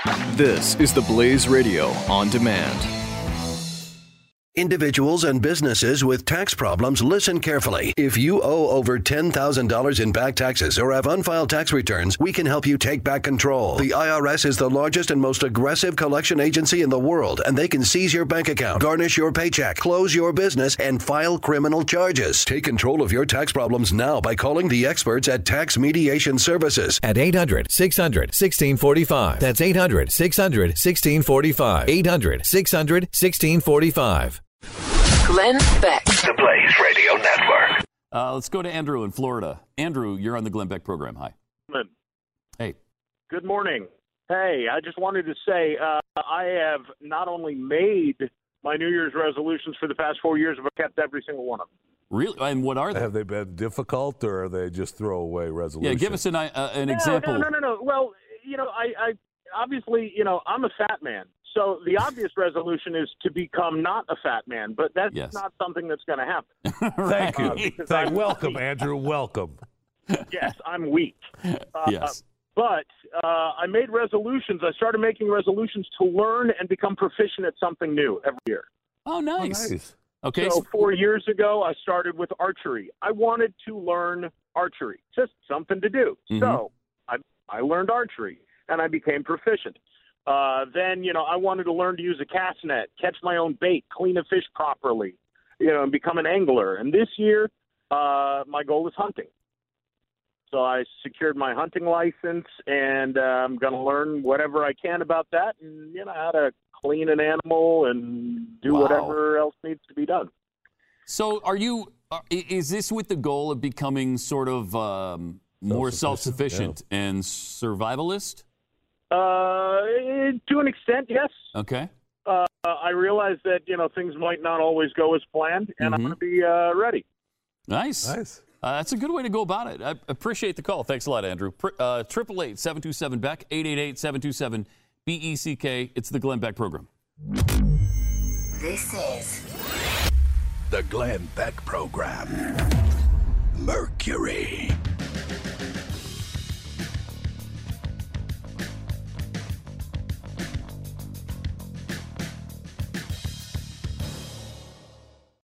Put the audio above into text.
This is the Blaze Radio on demand. Individuals and businesses with tax problems, listen carefully. If you owe over $10,000 in back taxes or have unfiled tax returns, we can help you take back control. The IRS is the largest and most aggressive collection agency in the world, and they can seize your bank account, garnish your paycheck, close your business, and file criminal charges. Take control of your tax problems now by calling the experts at Tax Mediation Services at 800-600-1645. That's 800-600-1645. 800-600-1645. Glenn Beck. The Blaze Radio Network. Let's go to Andrew in Florida. Andrew, you're on the Glenn Beck program. Hi. Hey. Good morning. Hey, I just wanted to say I have not only made my New Year's resolutions for the past 4 years, but I've kept every single one of them. Really? And what are they? Have they been difficult, or are they just throwaway resolutions? Yeah, give us an example. No. Well, I obviously, I'm a fat man. So the obvious resolution is to become not a fat man, but that's not something that's going to happen. Thank you. Welcome, Andrew. Welcome. Yes, I'm weak. Yes. But I made resolutions. I started making resolutions to learn and become proficient at something new every year. Oh, nice. Okay. So 4 years ago, I started with archery. I wanted to learn archery, just something to do. Mm-hmm. So I learned archery, and I became proficient. Then, I wanted to learn to use a cast net, catch my own bait, clean a fish properly, and become an angler. And this year, my goal is hunting. So I secured my hunting license, and I'm going to learn whatever I can about that and, how to clean an animal and do whatever else needs to be done. So is this with the goal of becoming sort of more self-sufficient and survivalist? To an extent, yes. Okay. I realize that, things might not always go as planned, and I'm going to be ready. Nice. That's a good way to go about it. I appreciate the call. Thanks a lot, Andrew. 888-727-BECK, 888-727-BECK. It's the Glenn Beck program. This is the Glenn Beck program. Mercury.